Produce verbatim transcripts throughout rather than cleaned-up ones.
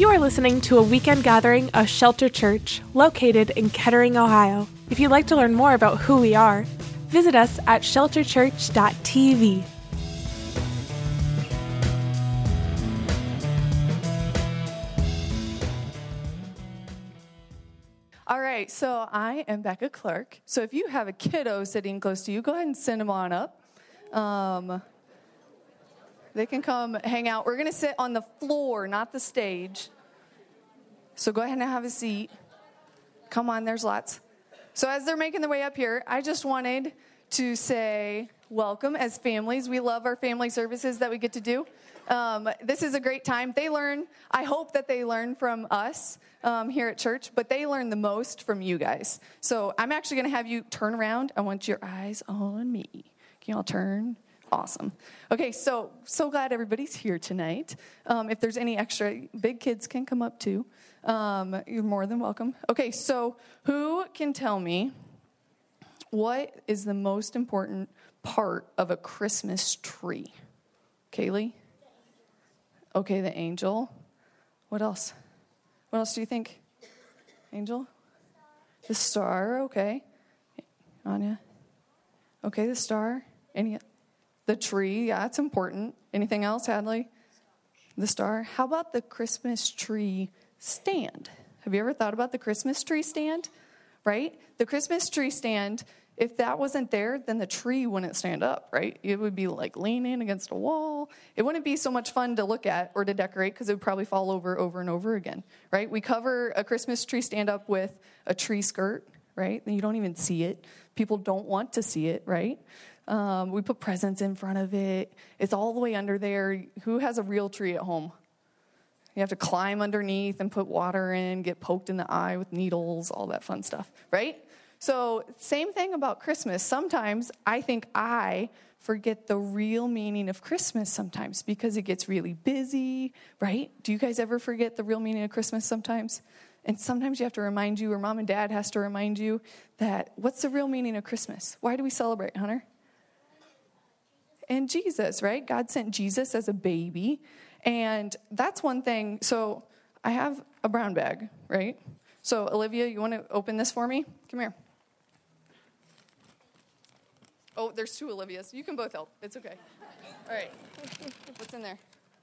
You are listening to a weekend gathering of Shelter Church, located in Kettering, Ohio. If you'd like to learn more about who we are, visit us at shelter church dot t v. All right, so I am Becca Clark. So if you have a kiddo sitting close to you, go ahead and send them on up. Um, they can come hang out. We're going to sit on the floor, not the stage. So go ahead and have a seat. Come on, there's lots. So as they're making their way up here, I just wanted to say welcome as families. We love our family services that we get to do. Um, this is a great time. They learn, I hope that they learn from us um, here at church, but they learn the most from you guys. So I'm actually going to have you turn around. I want your eyes on me. Can you all turn? Awesome. Okay, so so glad everybody's here tonight. Um, if there's any extra, big kids can come up too. Um, you're more than welcome. Okay, so who can tell me what is the most important part of a Christmas tree? Kaylee? Okay, the angel. What else? What else do you think? Angel? The star, okay. Anya? Okay, the star. Any? The tree, yeah, it's important. Anything else, Hadley? The star. How about the Christmas tree stand? Have you ever thought about the Christmas tree stand? Right? The Christmas tree stand, if that wasn't there, then the tree wouldn't stand up, right? It would be like leaning against a wall. It wouldn't be so much fun to look at or to decorate because it would probably fall over over and over again, right? We cover a Christmas tree stand up with a tree skirt, right? And you don't even see it. People don't want to see it, right? Um, we put presents in front of it. It's all the way under there. Who has a real tree at home? You have to climb underneath and put water in, get poked in the eye with needles, all that fun stuff, right? So same thing about Christmas. Sometimes I think I forget the real meaning of Christmas sometimes because it gets really busy, right? Do you guys ever forget the real meaning of Christmas sometimes? And sometimes you have to remind you, or mom and dad has to remind you that what's the real meaning of Christmas? Why do we celebrate, Hunter? And Jesus, right? God sent Jesus as a baby. And that's one thing. So I have a brown bag, right? So Olivia, you want to open this for me? Come here. Oh, there's two Olivias. You can both help. It's okay. All right. What's in there?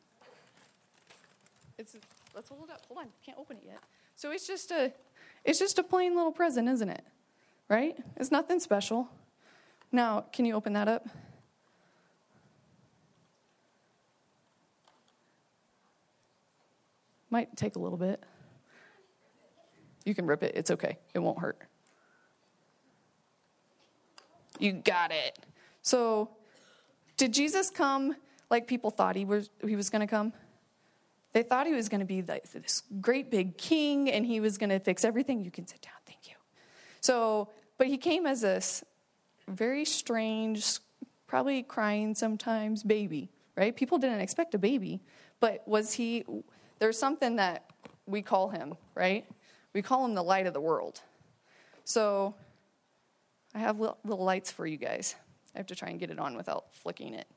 It's let's hold it up. Hold on. Can't open it yet. So it's just a it's just a plain little present, isn't it? Right? It's nothing special. Now, can you open that up? Might take a little bit. You can rip it. It's okay. It won't hurt. You got it. So, did Jesus come like people thought he was he was going to come? They thought he was going to be like this great big king, and he was going to fix everything. You can sit down. Thank you. So, but he came as this very strange, probably crying sometimes, baby, right? People didn't expect a baby, but was he... There's something that we call him, right? We call him the light of the world. So I have little, little lights for you guys. I have to try and get it on without flicking it.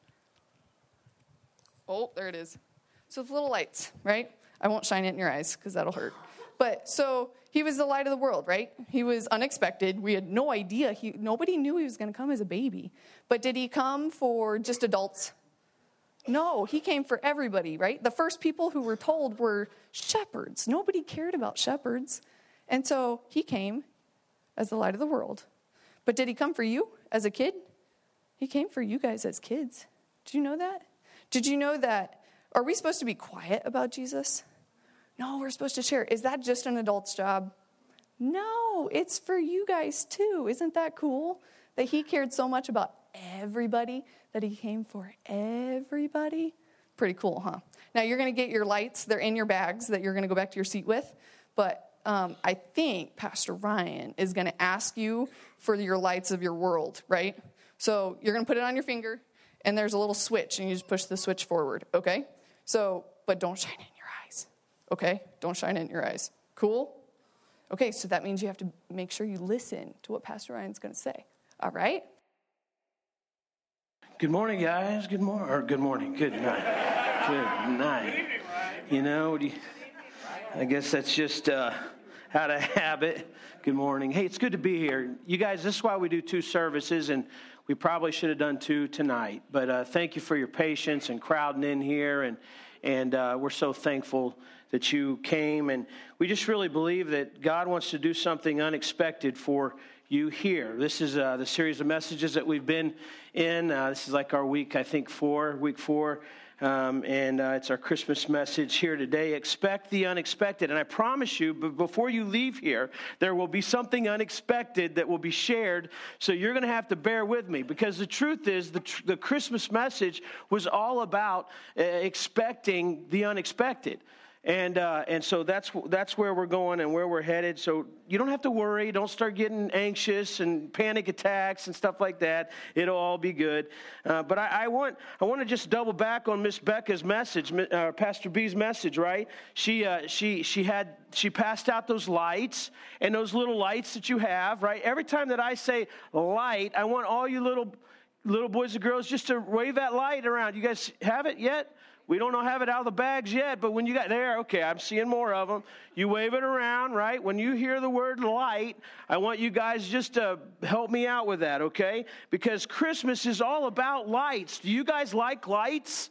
Oh, there it is. So it's little lights, right? I won't shine it in your eyes because that'll hurt. But so he was the light of the world, right? He was unexpected. We had no idea. He, nobody knew he was going to come as a baby. But did he come for just adults? No, he came for everybody, right? The first people who were told were shepherds. Nobody cared about shepherds. And so he came as the light of the world. But did he come for you as a kid? He came for you guys as kids. Did you know that? Did you know that? Are we supposed to be quiet about Jesus? No, we're supposed to share. Is that just an adult's job? No, it's for you guys too. Isn't that cool? That he cared so much about everybody, that he came for everybody. Pretty cool, huh? Now, you're going to get your lights. They're in your bags that you're going to go back to your seat with. But um, I think Pastor Ryan is going to ask you for your lights of your world, right? So you're going to put it on your finger, and there's a little switch, and you just push the switch forward, okay? So, but don't shine it in your eyes, okay? Don't shine it in your eyes. Cool? Okay, so that means you have to make sure you listen to what Pastor Ryan's going to say. All right? Good morning, guys. Good morning. Or good morning. Good night. Good night. You know, you, I guess that's just uh, out of habit. Good morning. Hey, it's good to be here. You guys, this is why we do two services, and we probably should have done two tonight. But uh, thank you for your patience and crowding in here, and and uh, we're so thankful that you came. And we just really believe that God wants to do something unexpected for you here. This is uh, the series of messages that we've been in. Uh, this is like our week, I think, four, week four. Um, and uh, it's our Christmas message here today. Expect the unexpected. And I promise you, b- before you leave here, there will be something unexpected that will be shared. So you're going to have to bear with me, because the truth is the, tr- the Christmas message was all about uh, expecting the unexpected. And uh, and so that's that's where we're going and where we're headed. So you don't have to worry. Don't start getting anxious and panic attacks and stuff like that. It'll all be good. Uh, but I, I want I want to just double back on Miss Becca's message, uh, Pastor B's message. Right? She uh, she she had she passed out those lights, and those little lights that you have. Right? Every time that I say light, I want all you little little boys and girls just to wave that light around. You guys have it yet? We don't know have it out of the bags yet, but when you got there, okay, I'm seeing more of them. You wave it around, right? When you hear the word light, I want you guys just to help me out with that, okay? Because Christmas is all about lights. Do you guys like lights?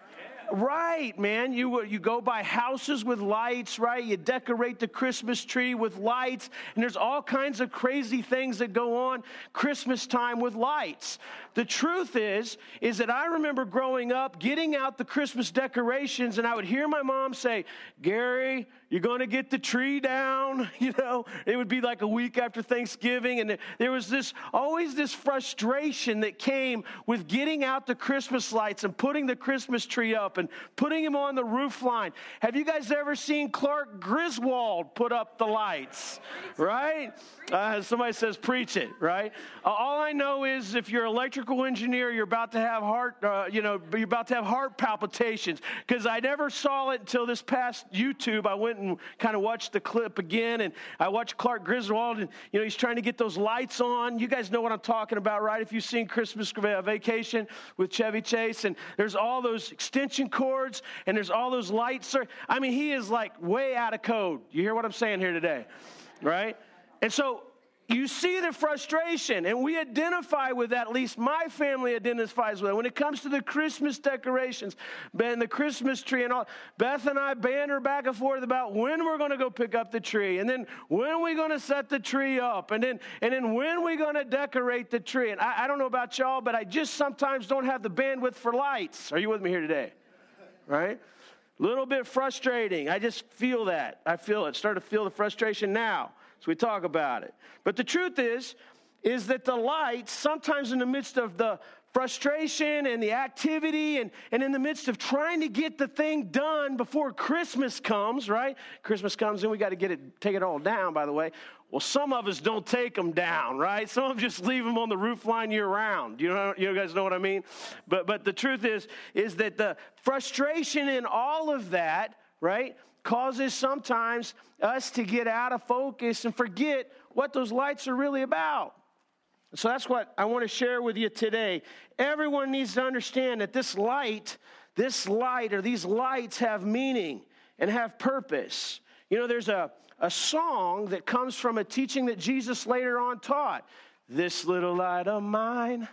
Right, man. You you go by houses with lights, right? You decorate the Christmas tree with lights, and there's all kinds of crazy things that go on Christmas time with lights. The truth is, is that I remember growing up, getting out the Christmas decorations, and I would hear my mom say, "Gary, you're going to get the tree down." You know, it would be like a week after Thanksgiving, and there was this always this frustration that came with getting out the Christmas lights and putting the Christmas tree up and putting him on the roof line. Have you guys ever seen Clark Griswold put up the lights? Right? Uh, somebody says, preach it, right? Uh, all I know is if you're an electrical engineer, you're about to have heart, uh, you know, you're about to have heart palpitations, because I never saw it until this past YouTube. I went and kind of watched the clip again, and I watched Clark Griswold, and, you know, he's trying to get those lights on. You guys know what I'm talking about, right? If you've seen Christmas Vacation with Chevy Chase, and there's all those extension cords, and there's all those lights. I mean, he is like way out of code. You hear what I'm saying here today, right? And so you see the frustration, and we identify with that. At least my family identifies with it. When it comes to the Christmas decorations and the Christmas tree and all, Beth and I banter back and forth about when we're going to go pick up the tree, and then when are we going to set the tree up, and then and then when are we going to decorate the tree. And I, I don't know about y'all, but I just sometimes don't have the bandwidth for lights. Are you with me here today? Right? A little bit frustrating. I just feel that. I feel it. Start to feel the frustration now. So we talk about it. But the truth is, is that the lights, sometimes in the midst of the frustration and the activity and, and in the midst of trying to get the thing done before Christmas comes, right? Christmas comes and we got to get it, take it all down, by the way. Well, some of us don't take them down, right? Some of them just leave them on the roof line year round. You know, you guys know what I mean? But but the truth is, is that the frustration in all of that, right, causes sometimes us to get out of focus and forget what those lights are really about. So that's what I want to share with you today. Everyone needs to understand that this light, this light or these lights have meaning and have purpose. You know, there's a, a song that comes from a teaching that Jesus later on taught. This little light of mine.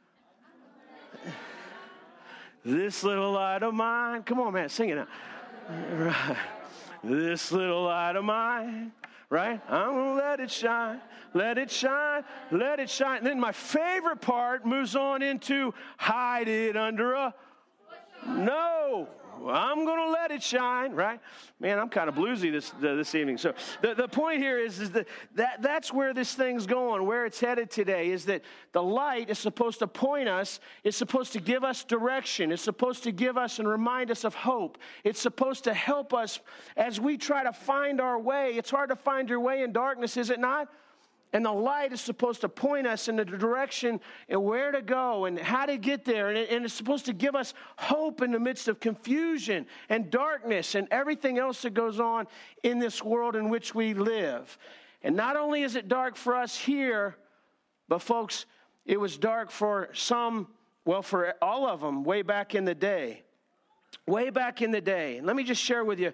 This little light of mine. Come on, man, sing it now. Right. This little light of mine, right? I'm going to let it shine, let it shine, let it shine. And then my favorite part moves on into hide it under a, no, I'm going to let it shine, right? Man, I'm kind of bluesy this uh, this evening. So the, the point here is, is that, that that's where this thing's going, where it's headed today, is that the light is supposed to point us. It's supposed to give us direction. It's supposed to give us and remind us of hope. It's supposed to help us as we try to find our way. It's hard to find your way in darkness, is it not? And the light is supposed to point us in the direction and where to go and how to get there. And, it, and it's supposed to give us hope in the midst of confusion and darkness and everything else that goes on in this world in which we live. And not only is it dark for us here, but folks, it was dark for some, well, for all of them way back in the day. Way back in the day. And let me just share with you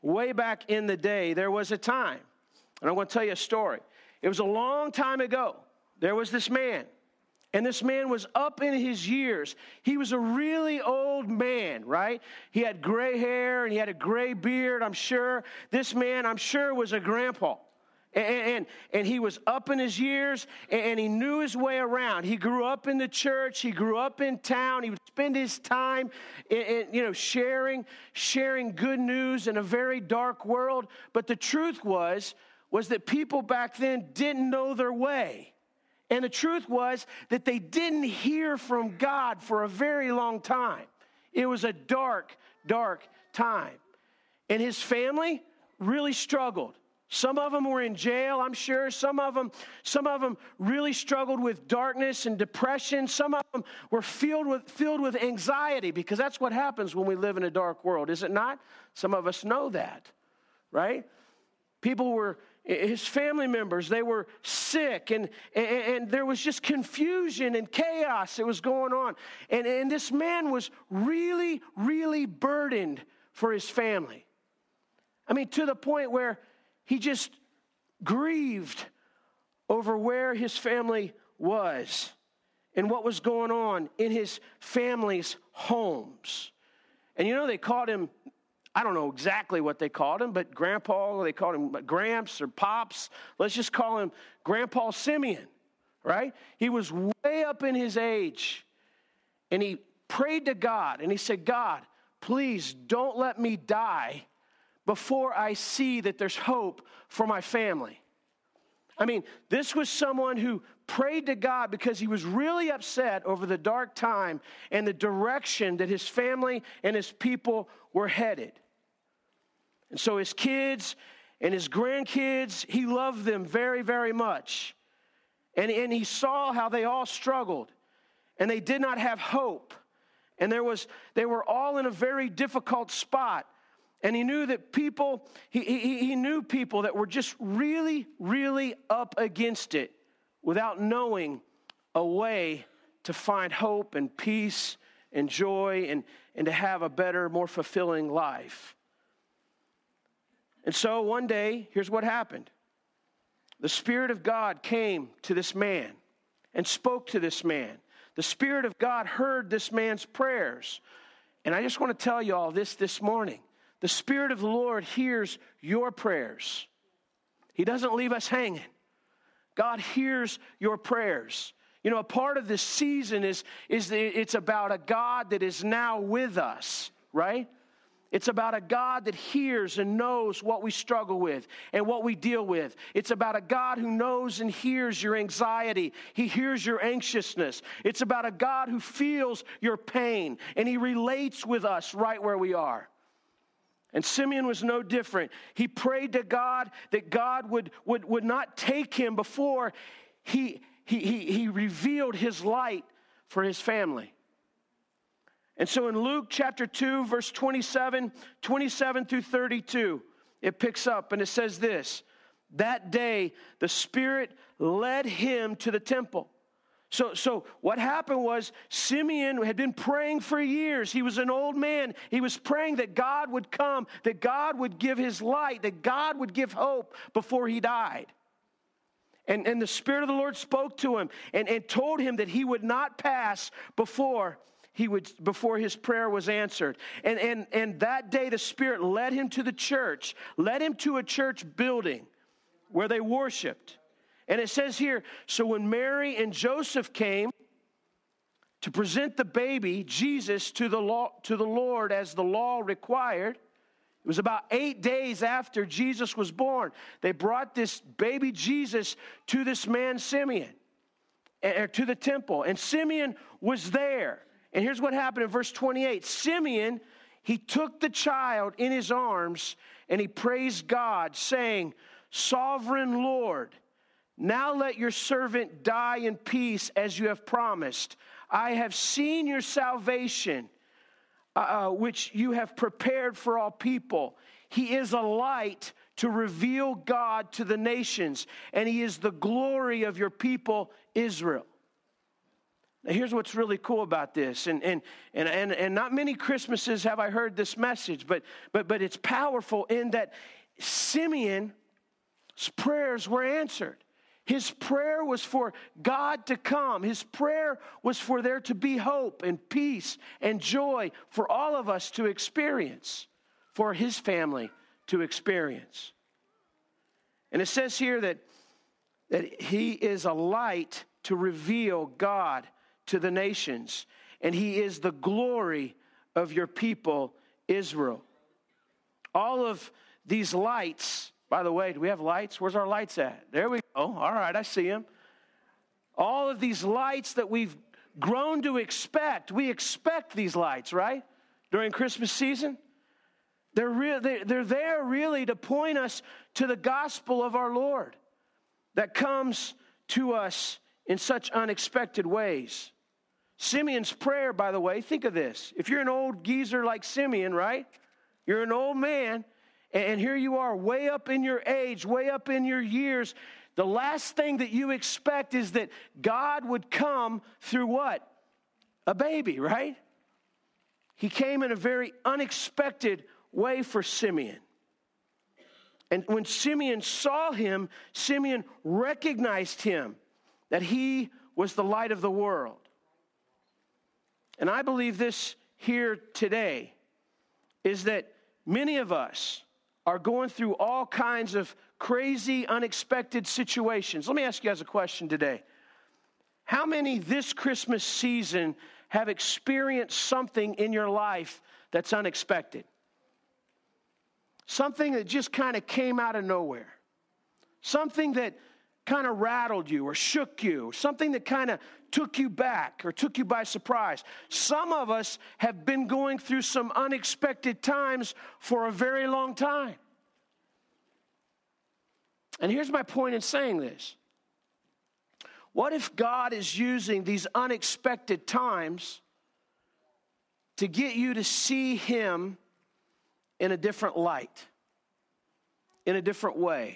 way back in the day, there was a time, and I'm going to tell you a story. It was a long time ago. There was this man, and this man was up in his years. He was a really old man, right? He had gray hair, and he had a gray beard, I'm sure. This man, I'm sure, was a grandpa. And, and, and he was up in his years, and, and he knew his way around. He grew up in the church. He grew up in town. He would spend his time, in, in, you know, sharing, sharing good news in a very dark world. But the truth was, was that people back then didn't know their way. And the truth was that they didn't hear from God for a very long time. It was a dark, dark time. And his family really struggled. Some of them were in jail, I'm sure. Some of them, some of them really struggled with darkness and depression. Some of them were filled with, filled with anxiety, because that's what happens when we live in a dark world, is it not? Some of us know that, right? People were, his family members, they were sick, and, and, and there was just confusion and chaos that was going on. And, and this man was really, really burdened for his family. I mean, to the point where he just grieved over where his family was and what was going on in his family's homes. And you know, they called him, I don't know exactly what they called him, but Grandpa, they called him Gramps or Pops. Let's just call him Grandpa Simeon, right? He was way up in his age, and he prayed to God, and he said, God, please don't let me die before I see that there's hope for my family. I mean, this was someone who prayed to God because he was really upset over the dark time and the direction that his family and his people were headed. And so his kids and his grandkids, he loved them very, very much. And, and he saw how they all struggled, and they did not have hope. And there was, they were all in a very difficult spot. And he knew that people, he, he, he knew people that were just really, really up against it without knowing a way to find hope and peace and joy and, and to have a better, more fulfilling life. And so one day, here's what happened. The Spirit of God came to this man and spoke to this man. The Spirit of God heard this man's prayers. And I just want to tell you all this this morning. The Spirit of the Lord hears your prayers. He doesn't leave us hanging. God hears your prayers. You know, a part of this season is, is the, it's about a God that is now with us, right? It's about a God that hears and knows what we struggle with and what we deal with. It's about a God who knows and hears your anxiety. He hears your anxiousness. It's about a God who feels your pain, and He relates with us right where we are. And Simeon was no different. He prayed to God that God would, would, would not take him before he, he, he, he revealed his light for his family. And so in Luke chapter two, verse twenty-seven, twenty-seven through thirty-two, it picks up and it says this: that day the Spirit led him to the temple. So, so what happened was Simeon had been praying for years. He was an old man. He was praying that God would come, that God would give his light, that God would give hope before he died. And, and the Spirit of the Lord spoke to him and, and told him that he would not pass before he would before his prayer was answered. And, and, and that day the Spirit led him to the church, led him to a church building where they worshiped. And it says here, so when Mary and Joseph came to present the baby, Jesus, to the law, to the Lord as the law required, it was about eight days after Jesus was born. They brought this baby Jesus to this man Simeon, or to the temple. And Simeon was there. And here's what happened in verse twenty-eight. Simeon, he took the child in his arms and he praised God, saying, Sovereign Lord, now let your servant die in peace as you have promised. I have seen your salvation, uh, which you have prepared for all people. He is a light to reveal God to the nations, and he is the glory of your people, Israel. Now, here's what's really cool about this, and and and and, and not many Christmases have I heard this message, but but but it's powerful in that Simeon's prayers were answered. His prayer was for God to come. His prayer was for there to be hope and peace and joy for all of us to experience, for his family to experience. And it says here that, that he is a light to reveal God to the nations, and he is the glory of your people, Israel. All of these lights, by the way, do we have lights? Where's our lights at? There we go. All right, I see them. All of these lights that we've grown to expect, we expect these lights, right? During Christmas season. They're, re- they're there really to point us to the gospel of our Lord that comes to us in such unexpected ways. Simeon's prayer, by the way, think of this. If you're an old geezer like Simeon, right? You're an old man, and here you are way up in your age, way up in your years. The last thing that you expect is that God would come through what? A baby, right? He came in a very unexpected way for Simeon. And when Simeon saw him, Simeon recognized him, that he was the light of the world. And I believe this here today is that many of us are going through all kinds of crazy, unexpected situations. Let me ask you guys a question today. How many this Christmas season have experienced something in your life that's unexpected? Something that just kind of came out of nowhere. Something that kind of rattled you or shook you. Something that kind of took you back or took you by surprise. Some of us have been going through some unexpected times for a very long time. And here's my point in saying this. What if God is using these unexpected times to get you to see him in a different light, in a different way?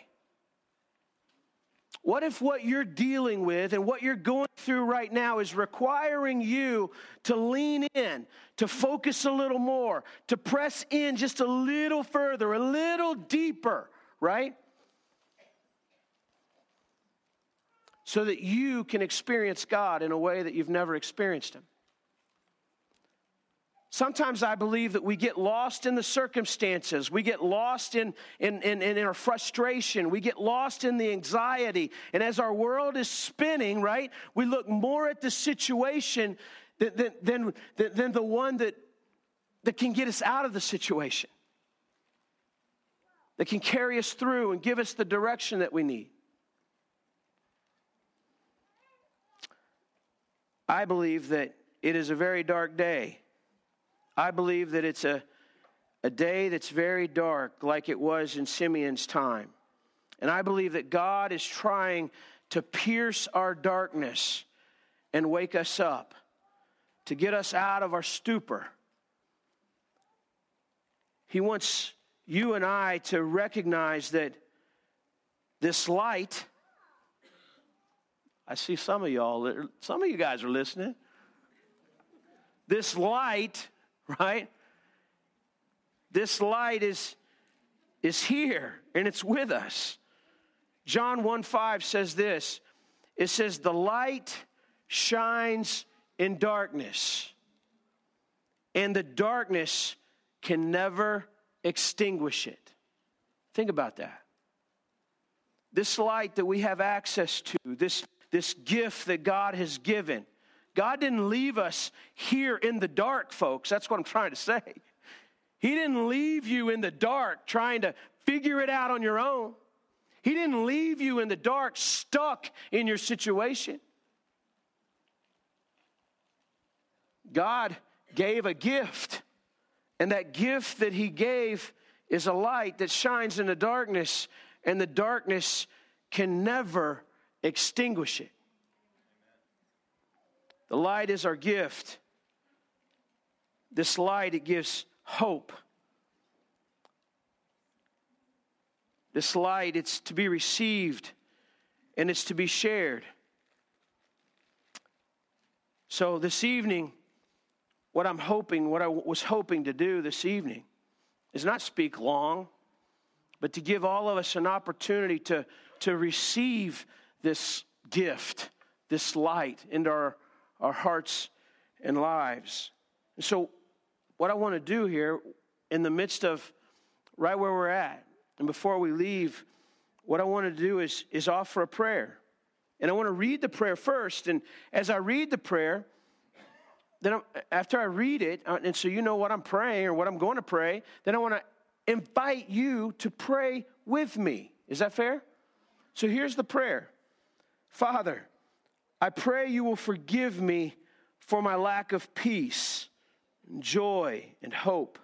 What if what you're dealing with and what you're going through right now is requiring you to lean in, to focus a little more, to press in just a little further, a little deeper, right? So that you can experience God in a way that you've never experienced him. Sometimes I believe that we get lost in the circumstances. We get lost in, in, in, in our frustration. We get lost in the anxiety. And as our world is spinning, right, we look more at the situation than, than, than, than the one that, that can get us out of the situation, that can carry us through and give us the direction that we need. I believe that it is a very dark day. I believe that it's a, a day that's very dark, like it was in Simeon's time. And I believe that God is trying to pierce our darkness and wake us up, to get us out of our stupor. He wants you and I to recognize that this light, I see some of y'all, some of you guys are listening. This light, right? This light is, is here and it's with us. John one five says this. It says, the light shines in darkness, and the darkness can never extinguish it. Think about that. This light that we have access to, this, this gift that God has given, God didn't leave us here in the dark, folks. That's what I'm trying to say. He didn't leave you in the dark trying to figure it out on your own. He didn't leave you in the dark stuck in your situation. God gave a gift, and that gift that he gave is a light that shines in the darkness, and the darkness can never extinguish it. The light is our gift. This light, it gives hope. This light, it's to be received and it's to be shared. So this evening, what I'm hoping, what I was hoping to do this evening is not speak long, but to give all of us an opportunity to, to receive this gift, this light into our, our hearts and lives. And so what I want to do here in the midst of right where we're at, and before we leave, what I want to do is, is offer a prayer. And I want to read the prayer first. And as I read the prayer, then I'm, after I read it, and so you know what I'm praying or what I'm going to pray, then I want to invite you to pray with me. Is that fair? So here's the prayer. Father, I pray you will forgive me for my lack of peace, and joy, and hope.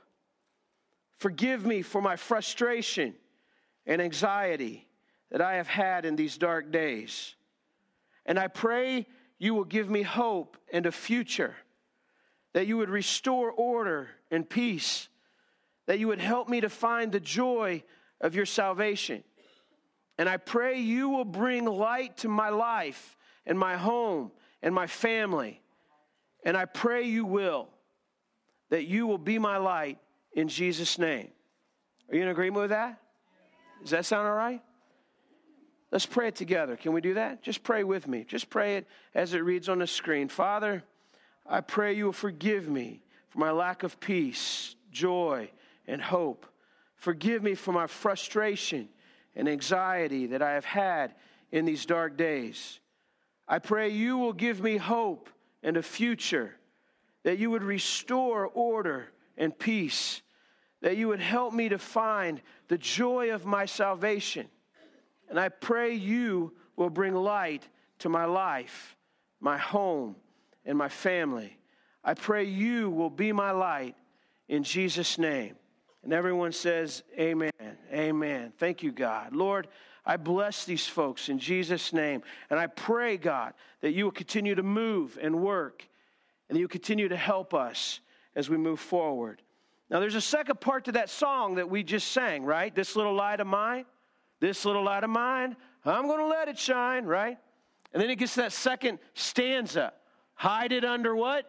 Forgive me for my frustration and anxiety that I have had in these dark days. And I pray you will give me hope and a future, that you would restore order and peace, that you would help me to find the joy of your salvation. And I pray you will bring light to my life and my home and my family. And I pray you will, that you will be my light in Jesus' name. Are you in agreement with that? Does that sound all right? Let's pray it together. Can we do that? Just pray with me. Just pray it as it reads on the screen. Father, I pray you will forgive me for my lack of peace, joy, and hope. Forgive me for my frustration and anxiety that I have had in these dark days. I pray you will give me hope and a future, that you would restore order and peace, that you would help me to find the joy of my salvation. And I pray you will bring light to my life, my home, and my family. I pray you will be my light in Jesus' name. And everyone says, amen, amen. Thank you, God. Lord, I bless these folks in Jesus' name. And I pray, God, that you will continue to move and work, and that you will continue to help us as we move forward. Now, there's a second part to that song that we just sang, right? This little light of mine, this little light of mine, I'm going to let it shine, right? And then it gets to that second stanza. Hide it under what?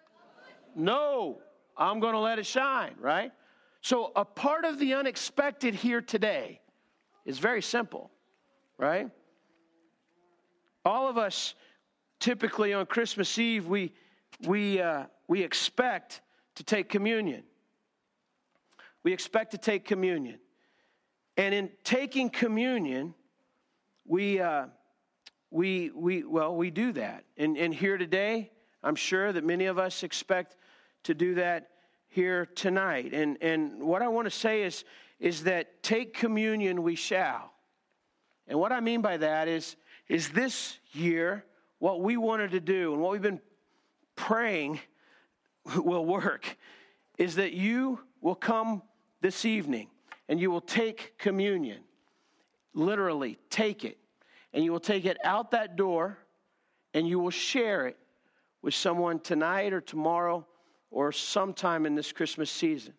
No, I'm going to let it shine, right? So a part of the unexpected here today is very simple, right? All of us, typically on Christmas Eve, we we uh, we expect to take communion. We expect to take communion, and in taking communion, we uh, we we well we do that. And and here today, I'm sure that many of us expect to do that here tonight. And and what I want to say is is that take communion we shall. And what I mean by that is is this year what we wanted to do and what we've been praying will work is that you will come this evening and you will take communion. Literally take it. And you will take it out that door and you will share it with someone tonight or tomorrow or sometime in this Christmas season.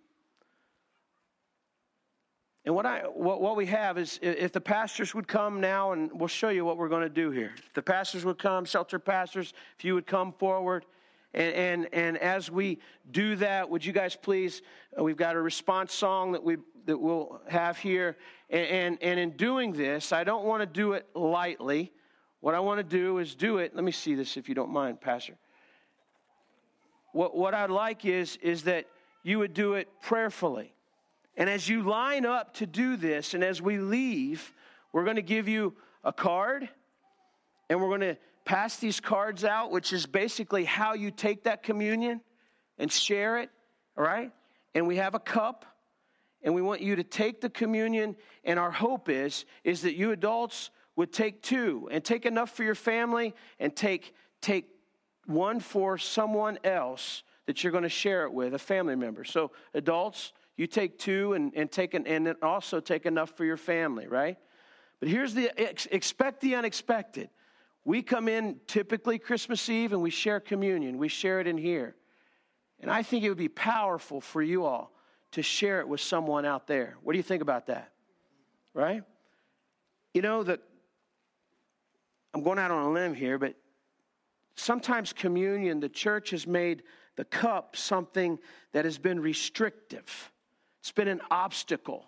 And what I what, what we have is, if the pastors would come now, and we'll show you what we're going to do here. If the pastors would come, shelter pastors, if you would come forward, and and, and as we do that, would you guys please? Uh, we've got a response song that we that we'll have here, and, and and in doing this, I don't want to do it lightly. What I want to do is do it. Let me see this, if you don't mind, Pastor. What what I'd like is is that you would do it prayerfully. And as you line up to do this, and as we leave, we're going to give you a card, and we're going to pass these cards out, which is basically how you take that communion and share it, all right? And we have a cup, and we want you to take the communion, and our hope is, is that you adults would take two, and take enough for your family, and take, take one for someone else that you're going to share it with, a family member. So adults, you take two and, and take an, and then also take enough for your family, right? But here's the, ex, expect the unexpected. We come in typically Christmas Eve and we share communion. We share it in here. And I think it would be powerful for you all to share it with someone out there. What do you think about that? Right? You know, that I'm going out on a limb here, but sometimes communion, the church has made the cup something that has been restrictive. It's been an obstacle.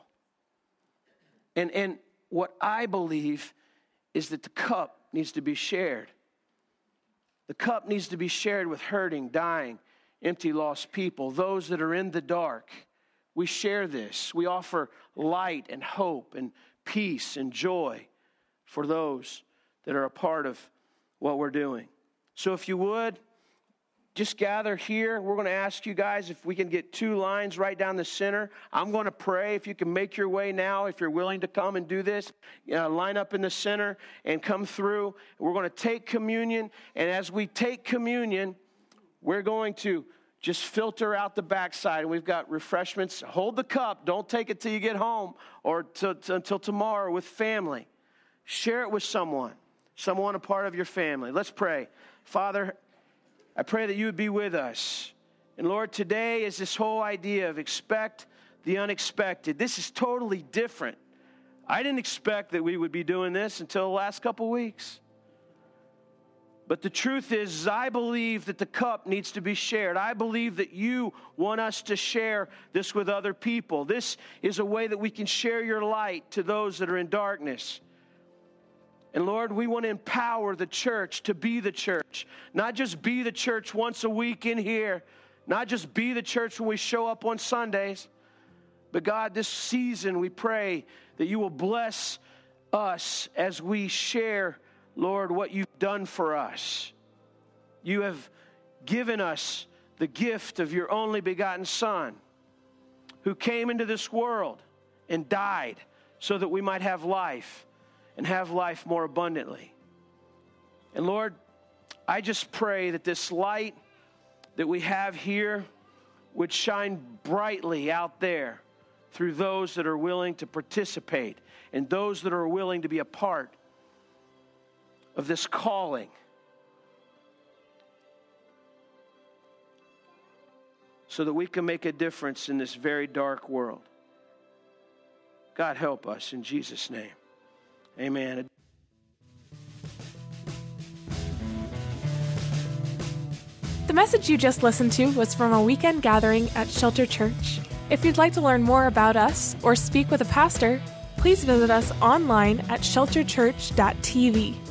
And, and what I believe is that the cup needs to be shared. The cup needs to be shared with hurting, dying, empty, lost people, those that are in the dark. We share this. We offer light and hope and peace and joy for those that are a part of what we're doing. So if you would, just gather here. We're going to ask you guys if we can get two lines right down the center. I'm going to pray. If you can make your way now, if you're willing to come and do this, you know, line up in the center and come through. We're going to take communion. And as we take communion, we're going to just filter out the backside. And we've got refreshments. Hold the cup. Don't take it till you get home or to, to, until tomorrow with family. Share it with someone, someone a part of your family. Let's pray. Father, I pray that you would be with us. And Lord, today is this whole idea of expect the unexpected. This is totally different. I didn't expect that we would be doing this until the last couple weeks. But the truth is, is, I believe that the cup needs to be shared. I believe that you want us to share this with other people. This is a way that we can share your light to those that are in darkness. And Lord, we want to empower the church to be the church. Not just be the church once a week in here. Not just be the church when we show up on Sundays. But God, this season we pray that you will bless us as we share, Lord, what you've done for us. You have given us the gift of your only begotten Son, who came into this world and died so that we might have life. And have life more abundantly. And Lord, I just pray that this light that we have here would shine brightly out there through those that are willing to participate and those that are willing to be a part of this calling. So that we can make a difference in this very dark world. God, help us in Jesus' name. Amen. The message you just listened to was from a weekend gathering at Shelter Church. If you'd like to learn more about us or speak with a pastor, please visit us online at shelter church dot t v.